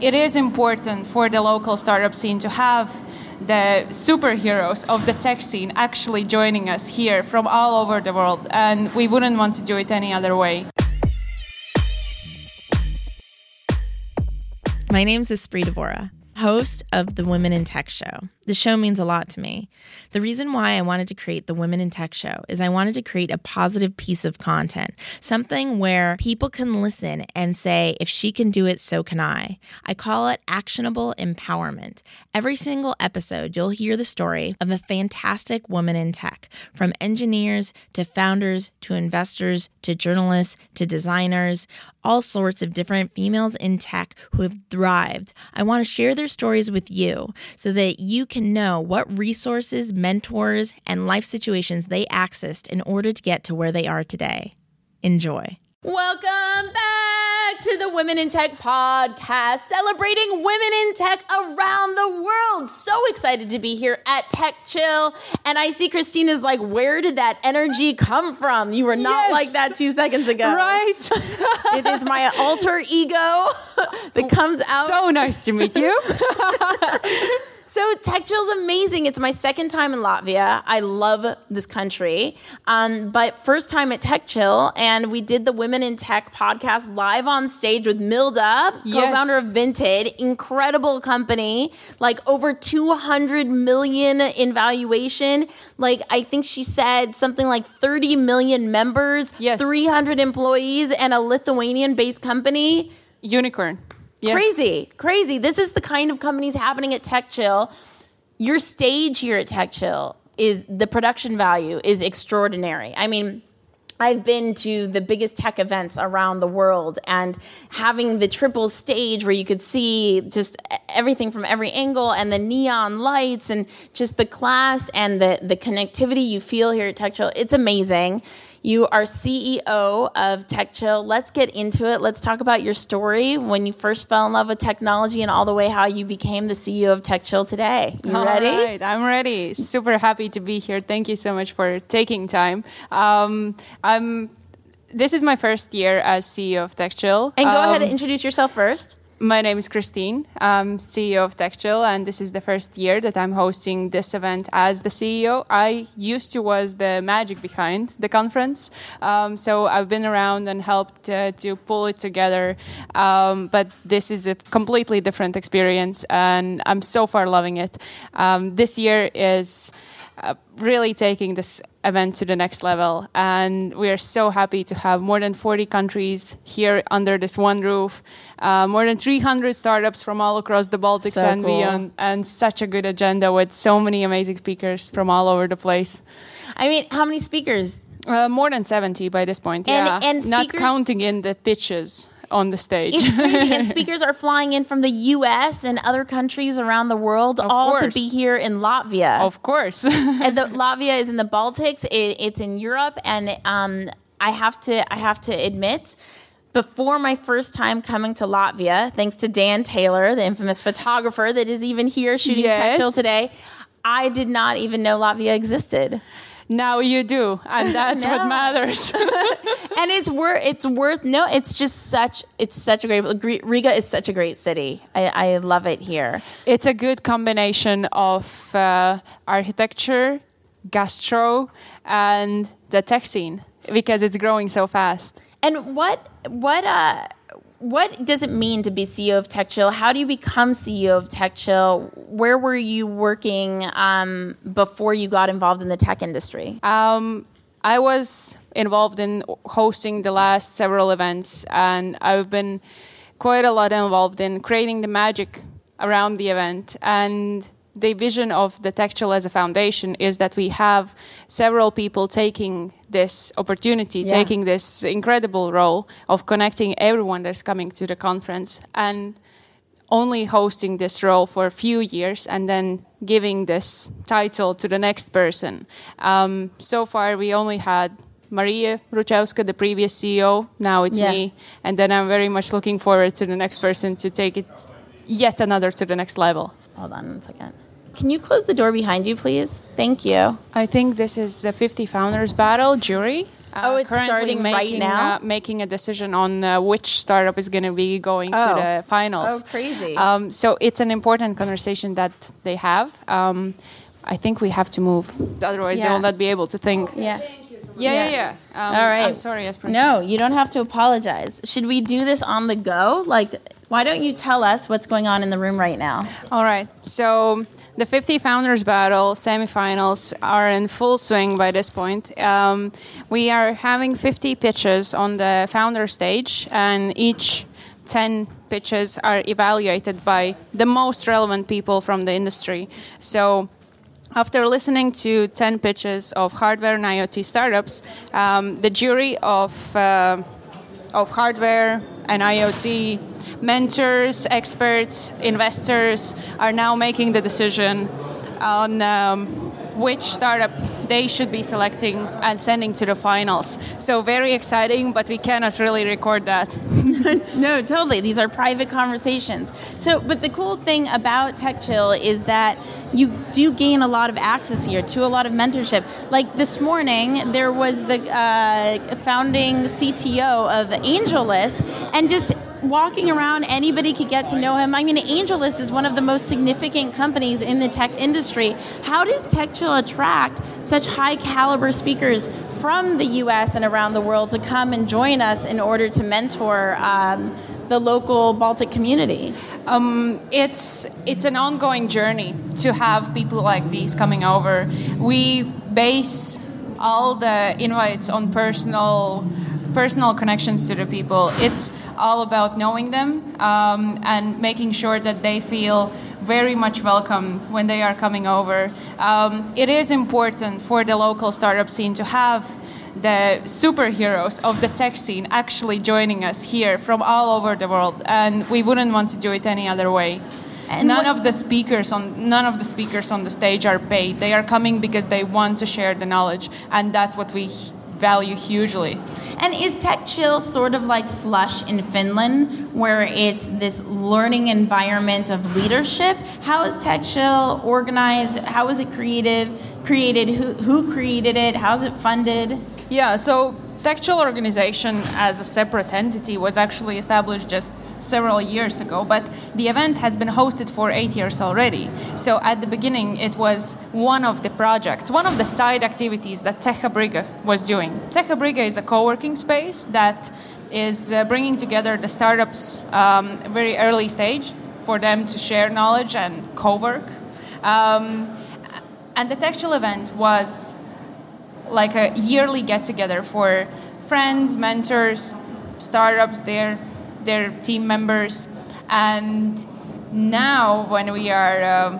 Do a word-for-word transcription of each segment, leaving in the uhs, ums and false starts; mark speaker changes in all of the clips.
Speaker 1: it is important for the local startup scene to have the superheroes of the tech scene actually joining us here from all over the world, and we wouldn't want to do it any other way.
Speaker 2: My name's Espree Devora, host of the Women in Tech Show. The show means a lot to me. The reason why I wanted to create the Women in Tech Show is I wanted to create a positive piece of content, something where people can listen and say, if she can do it, so can I. I call it actionable empowerment. Every single episode, you'll hear the story of a fantastic woman in tech, from engineers to founders to investors to journalists to designers, all sorts of different females in tech who have thrived. I want to share their stories with you so that you can know what resources, mentors, and life situations they accessed in order to get to where they are today. Enjoy. Welcome back to the Women in Tech podcast, celebrating women in tech around the world. So excited to be here at Tech Chill. And I see Christina's like, where did that energy come from? You were not
Speaker 1: Yes.
Speaker 2: like that two seconds ago.
Speaker 1: Right?
Speaker 2: It is my alter ego that comes out.
Speaker 1: So nice to meet you.
Speaker 2: So Tech Chill is amazing. It's my second time in Latvia. I love this country. Um, but first time at Tech Chill, and we did the Women in Tech podcast live on stage with Milda,
Speaker 1: Yes.
Speaker 2: co-founder of Vinted. Incredible company. Like over two hundred million in valuation. Like I think she said something like thirty million members,
Speaker 1: Yes.
Speaker 2: three hundred employees, and a Lithuanian-based company.
Speaker 1: Unicorn. Yes.
Speaker 2: Crazy, crazy. This is the kind of companies happening at Tech Chill. Your stage here at Tech Chill is, the production value is extraordinary. I mean, I've been to the biggest tech events around the world, and having the triple stage where you could see just everything from every angle, and the neon lights, and just the class and the, the connectivity you feel here at Tech Chill, it's amazing. You are C E O of Tech Chill. Let's get into it. Let's talk about your story when you first fell in love with technology and all the way how you became the C E O of Tech Chill today. You
Speaker 1: All
Speaker 2: ready?
Speaker 1: right, I'm ready. Super happy to be here. Thank you so much for taking time. Um, I'm. This is my first year as C E O of Tech Chill.
Speaker 2: And go
Speaker 1: um,
Speaker 2: ahead and introduce yourself first.
Speaker 1: My name is Christine. I'm C E O of Tech Chill, and this is the first year that I'm hosting this event as the C E O. I used to was the magic behind the conference, um, so I've been around and helped uh, to pull it together. Um, but this is a completely different experience, and I'm so far loving it. Um, this year is uh, really taking this event to the next level, and we are so happy to have more than forty countries here under this one roof, uh, more than three hundred startups from all across the Baltics
Speaker 2: So
Speaker 1: and
Speaker 2: cool.
Speaker 1: beyond, and such a good agenda with so many amazing speakers from all over the place.
Speaker 2: I mean, how many speakers?
Speaker 1: Uh, more than seventy by this point,
Speaker 2: And-
Speaker 1: yeah.
Speaker 2: and
Speaker 1: Not
Speaker 2: speakers-
Speaker 1: counting in the pitches on the stage.
Speaker 2: It's crazy. And speakers are flying in from the U S and other countries around the world,
Speaker 1: Of
Speaker 2: all
Speaker 1: course.
Speaker 2: to be here in Latvia.
Speaker 1: Of course.
Speaker 2: And the, Latvia is in the Baltics. It, it's in Europe, and um, I have to I have to admit, before my first time coming to Latvia, thanks to Dan Taylor, the infamous photographer that is even here shooting
Speaker 1: Yes.
Speaker 2: Tech Chill today, I did not even know Latvia existed.
Speaker 1: Now you do, and that's
Speaker 2: No.
Speaker 1: what matters.
Speaker 2: And it's worth it's worth no. It's just such it's such a great Riga is such a great city. I, I love it here.
Speaker 1: It's a good combination of uh, architecture, gastro, and the tech scene because it's growing so fast.
Speaker 2: And what what uh what does it mean to be C E O of Tech Chill? How do you become C E O of Tech Chill? Where were you working um, before you got involved in the tech industry?
Speaker 1: Um, I was involved in hosting the last several events, and I've been quite a lot involved in creating the magic around the event. And the vision of the Tech Chill as a foundation is that we have several people taking this opportunity,
Speaker 2: Yeah.
Speaker 1: taking this incredible role of connecting everyone that's coming to the conference, and only hosting this role for a few years and then giving this title to the next person. Um, so far, we only had Maria Ruchowska, the previous C E O. Now it's
Speaker 2: Yeah.
Speaker 1: me. And then I'm very much looking forward to the next person to take it yet another to the next level.
Speaker 2: Hold on one second. Can you close the door behind you, please? Thank you.
Speaker 1: I think this is the fifty Founders Battle jury. Uh,
Speaker 3: oh, it's
Speaker 1: currently
Speaker 3: starting
Speaker 1: making,
Speaker 3: right now?
Speaker 1: Uh, making a decision on uh, which startup is going to be going
Speaker 3: oh.
Speaker 1: to the finals.
Speaker 3: Oh, crazy.
Speaker 1: Um, so it's an important conversation that they have. Um, I think we have to move. Otherwise,
Speaker 3: yeah.
Speaker 1: they will not be able to think.
Speaker 3: Yeah.
Speaker 1: Yeah, yeah, yeah. Um,
Speaker 3: All right.
Speaker 1: I'm sorry, Esper.
Speaker 3: No, you don't have to apologize. Should we do this on the go? Like, why don't you tell us what's going on in the room right now?
Speaker 1: All right. So the fifty Founders Battle semifinals are in full swing by this point. Um, we are having fifty pitches on the founder stage, and each ten pitches are evaluated by the most relevant people from the industry. So after listening to ten pitches of hardware and IoT startups, um, the jury of uh, of hardware and IoT mentors, experts, investors are now making the decision on um, which startup they should be selecting and sending to the finals. So very exciting, but we cannot really record that.
Speaker 3: No, totally. These are private conversations. So, but the cool thing about TechChill is that you do gain a lot of access here to a lot of mentorship. Like this morning, there was the uh, founding C T O of AngelList, and just walking around, anybody could get to know him. I mean, AngelList is one of the most significant companies in the tech industry. How does TechChill attract such high caliber speakers from the U S and around the world to come and join us in order to mentor um, the local Baltic community?
Speaker 1: Um, it's it's an ongoing journey to have people like these coming over. We base all the invites on personal personal connections to the people. It's all about knowing them um, and making sure that they feel very much welcome when they are coming over. Um, it is important for the local startup scene to have the superheroes of the tech scene actually joining us here from all over the world, and we wouldn't want to do it any other way. And none what, of the speakers on none of the speakers on the stage are paid. They are coming because they want to share the knowledge, and that's what we value hugely.
Speaker 3: And is TechChill sort of like Slush in Finland, where it's this learning environment of leadership? How is TechChill organized? How is it creative, created? Who, who created it? How's it funded?
Speaker 1: Yeah, so TechChill organization as a separate entity was actually established just several years ago, but the event has been hosted for eight years already. So at the beginning, it was one of the projects, one of the side activities that Techabrigga was doing. Techabrigga is a co-working space that is uh, bringing together the startups um, very early stage for them to share knowledge and co-work. Um, and the TechChill event was like a yearly get-together for friends, mentors, startups, their their team members. And now when we are uh,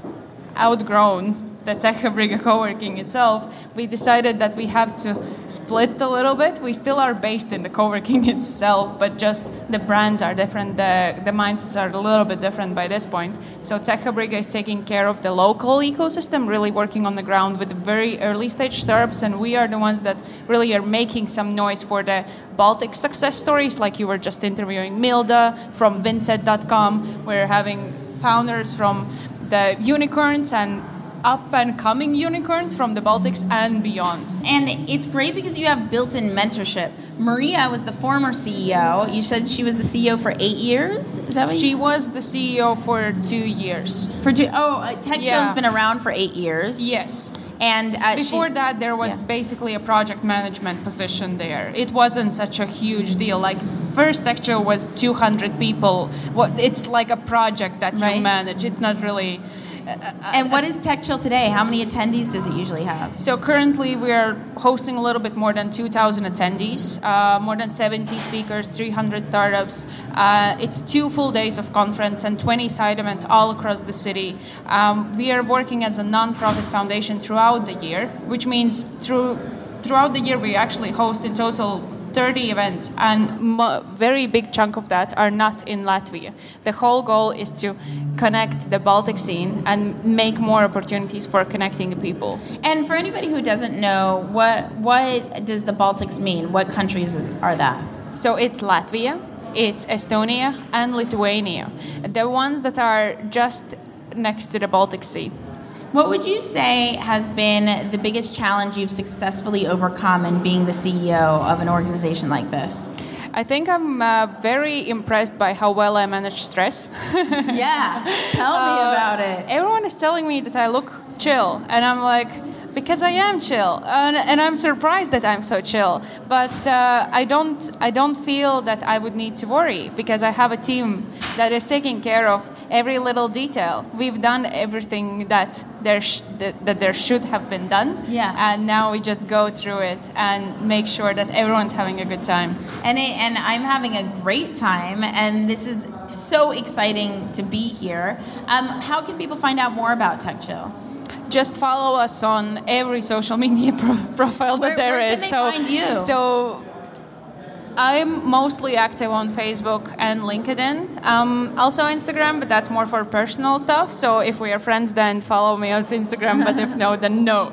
Speaker 1: outgrown the Techabrigga co-working itself, we decided that we have to split a little bit. We still are based in the co-working itself, but just the brands are different, the, the mindsets are a little bit different by this point. So Techabrigga is taking care of the local ecosystem, really working on the ground with very early stage startups, and we are the ones that really are making some noise for the Baltic success stories, like you were just interviewing Milda from Vinted dot com. We're having founders from the unicorns and up-and-coming unicorns from the Baltics and beyond.
Speaker 3: And it's great because you have built-in mentorship. Maria was the former C E O. You said she was the C E O for eight years? Is that what
Speaker 1: She
Speaker 3: you...
Speaker 1: was the C E O for two years.
Speaker 3: For two... Oh, uh, TechChill's
Speaker 1: Yeah.
Speaker 3: been around for eight years.
Speaker 1: Yes.
Speaker 3: And uh,
Speaker 1: Before
Speaker 3: she...
Speaker 1: that, there was
Speaker 3: Yeah.
Speaker 1: basically a project management position there. It wasn't such a huge deal. Like, first TechChill was two hundred people. What It's like a project that
Speaker 3: Right.
Speaker 1: you manage. It's not really...
Speaker 3: And what is TechChill today? How many attendees does it usually have?
Speaker 1: So currently we are hosting a little bit more than two thousand attendees, uh, more than seventy speakers, three hundred startups. Uh, it's two full days of conference and twenty side events all across the city. Um, we are working as a non-profit foundation throughout the year, which means through throughout the year we actually host in total thirty events, and a very big chunk of that are not in Latvia. The whole goal is to connect the Baltic scene and make more opportunities for connecting people.
Speaker 3: And for anybody who doesn't know, what what does the Baltics mean? What countries is, are that?
Speaker 1: So it's Latvia, it's Estonia, and Lithuania, the ones that are just next to the Baltic Sea.
Speaker 3: What would you say has been the biggest challenge you've successfully overcome in being the C E O of an organization like this?
Speaker 1: I think I'm uh, very impressed by how well I manage stress.
Speaker 3: Yeah, tell me uh, about it.
Speaker 1: Everyone is telling me that I look chill, and I'm like, because I am chill, and, and I'm surprised that I'm so chill. But uh, I don't, I don't feel that I would need to worry because I have a team that is taking care of every little detail. We've done everything that there sh- that, that there should have been done.
Speaker 3: Yeah.
Speaker 1: And now we just go through it and make sure that everyone's having a good time.
Speaker 3: And it, and I'm having a great time, and this is so exciting to be here. Um, how can people find out more about TechChill?
Speaker 1: Just follow us on every social media pro- profile that
Speaker 3: where,
Speaker 1: there
Speaker 3: where
Speaker 1: is.
Speaker 3: Can they
Speaker 1: so,
Speaker 3: find you?
Speaker 1: so I'm mostly active on Facebook and LinkedIn. Um, also Instagram, but that's more for personal stuff. So if we are friends, then follow me on Instagram. But if no, then no.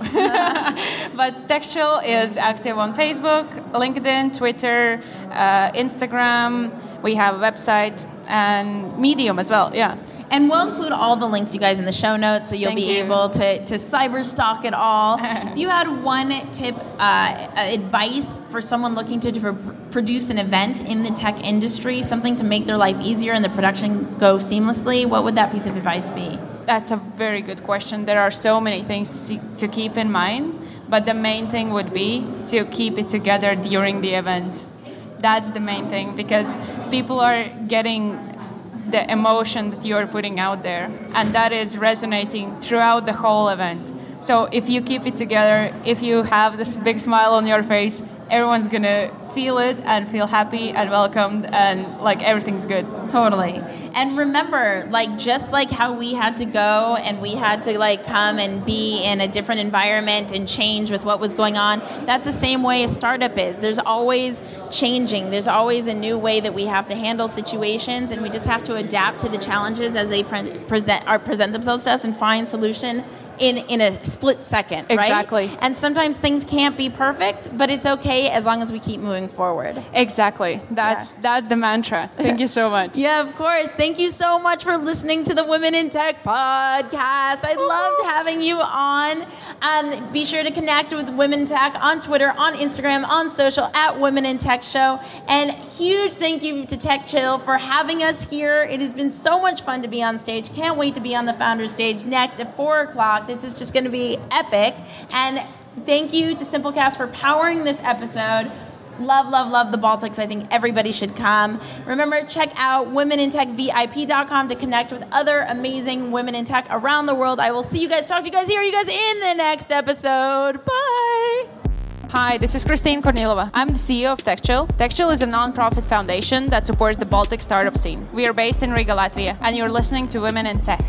Speaker 1: But TechChill is active on Facebook, LinkedIn, Twitter, uh, Instagram. We have a website and Medium as well. Yeah.
Speaker 3: And we'll include all the links, you guys, in the show notes, so you'll
Speaker 1: Thank
Speaker 3: be
Speaker 1: you.
Speaker 3: able to, to cyber stalk it all. If you had one tip, uh, advice for someone looking to, to pr- produce an event in the tech industry, something to make their life easier and the production go seamlessly, what would that piece of advice be?
Speaker 1: That's a very good question. There are so many things to, to keep in mind, but the main thing would be to keep it together during the event. That's the main thing, because people are getting the emotion that you're putting out there, and that is resonating throughout the whole event. So if you keep it together, if you have this big smile on your face, everyone's gonna feel it and feel happy and welcomed, and like everything's good.
Speaker 3: Totally. And remember, like just like how we had to go and we had to like come and be in a different environment and change with what was going on, that's the same way a startup is. There's always changing. There's always a new way that we have to handle situations, and we just have to adapt to the challenges as they pre- present or present themselves to us and find solution in, in a split second, right?
Speaker 1: Exactly.
Speaker 3: And sometimes things can't be perfect, but it's okay as long as we keep moving forward.
Speaker 1: Exactly. That's yeah. that's the mantra. Thank you so much.
Speaker 3: Yeah, of course. Thank you so much for listening to the Women in Tech podcast. I loved having you on. Um, be sure to connect with Women in Tech on Twitter, on Instagram, on social at Women in Tech Show. And huge thank you to TechChill for having us here. It has been so much fun to be on stage. Can't wait to be on the Founders stage next at four o'clock. This is just going to be epic. And thank you to Simplecast for powering this episode. Love, love, love the Baltics. I think everybody should come. Remember, check out women in tech V I P dot com to connect with other amazing women in tech around the world. I will see you guys, talk to you guys, hear you guys in the next episode. Bye.
Speaker 1: Hi, this is Christine Kornilova. I'm the C E O of TechChill. TechChill is a non-profit foundation that supports the Baltic startup scene. We are based in Riga, Latvia, and you're listening to Women in Tech.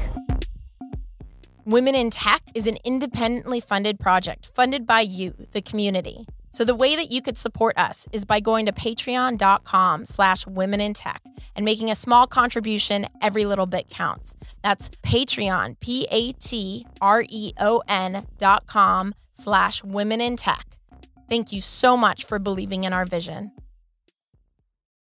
Speaker 2: Women in Tech is an independently funded project funded by you, the community. So the way that you could support us is by going to patreon.com slash women in tech and making a small contribution. Every little bit counts. That's Patreon, P-A-T-R-E-O-N dot com slash women in tech. Thank you so much for believing in our vision.